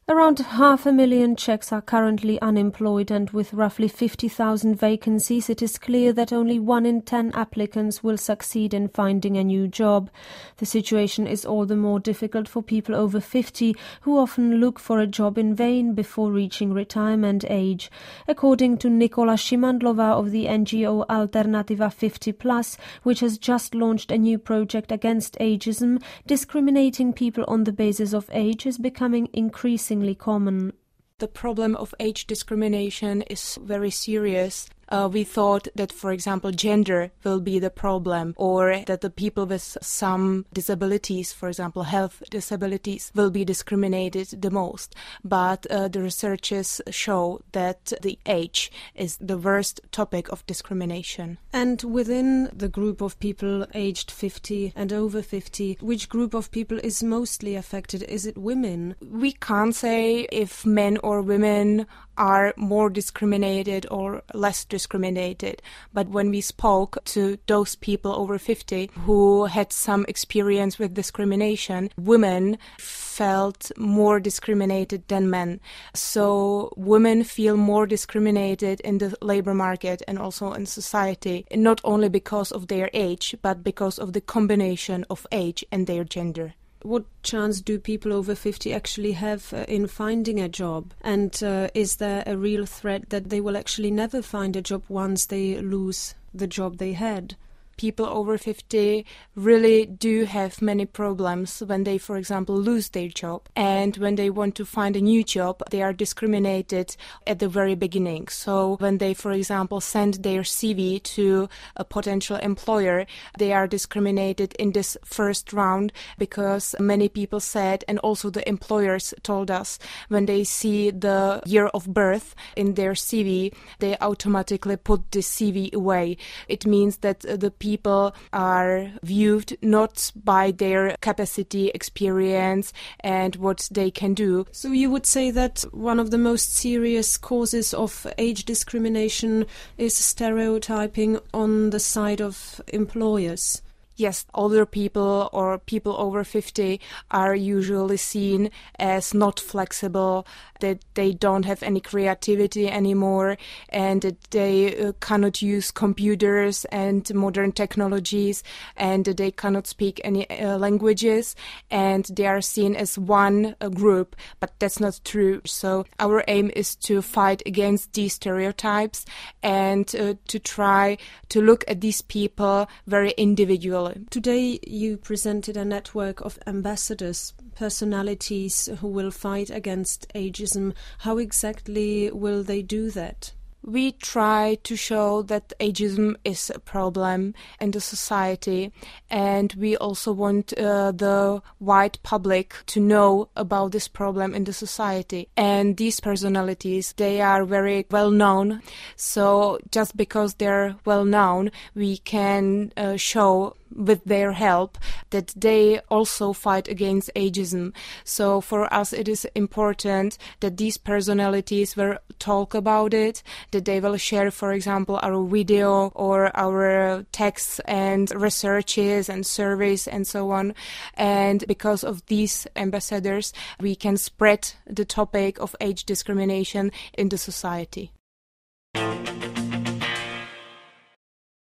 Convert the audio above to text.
Around 500,000 Czechs are currently unemployed, and with roughly 50,000 vacancies, it is clear that only 1 in 10 applicants will succeed in finding a new job. The situation is all the more difficult for people over 50, who often look for a job in vain before reaching retirement age. According to Nikola Shimandlova of the NGO Alternativa 50+, which has just launched a new project against ageism, discriminating people on the basis of age is becoming increasingly common. The problem of age discrimination is very serious. We thought that, for example, gender will be the problem, or that the people with some disabilities, for example, health disabilities, will be discriminated the most. But the researches show that the age is the worst topic of discrimination. And within the group of people aged 50 and over 50, which group of people is mostly affected? Is it women? We can't say if men or women are more discriminated or less discriminated. But when we spoke to those people over 50 who had some experience with discrimination, women felt more discriminated than men. So women feel more discriminated in the labor market and also in society, not only because of their age, but because of the combination of age and their gender. What chance do people over 50 actually have in finding a job? And is there a real threat that they will actually never find a job once they lose the job they had? People over 50 really do have many problems when they, for example, lose their job. And when they want to find a new job, they are discriminated at the very beginning. So when they, for example, send their CV to a potential employer, they are discriminated in this first round because many people said, and also the employers told us, when they see the year of birth in their CV, they automatically put the CV away. It means that the people are viewed not by their capacity, experience, and what they can do. So you would say that one of the most serious causes of age discrimination is stereotyping on the side of employers? Yes, older people or people over 50 are usually seen as not flexible, that they don't have any creativity anymore, and that they cannot use computers and modern technologies, and they cannot speak any languages, and they are seen as one group, but that's not true. So our aim is to fight against these stereotypes and to try to look at these people very individually. Today you presented a network of ambassadors, personalities who will fight against ageism. How exactly will they do that? We try to show that ageism is a problem in the society, and we also want the wide public to know about this problem in the society. And these personalities, they are very well known, so just because they're well known, we can show with their help that they also fight against ageism. So for us it is important that these personalities will talk about it, that they will share, for example, our video or our texts and researches and surveys and so on. And because of these ambassadors, we can spread the topic of age discrimination in the society.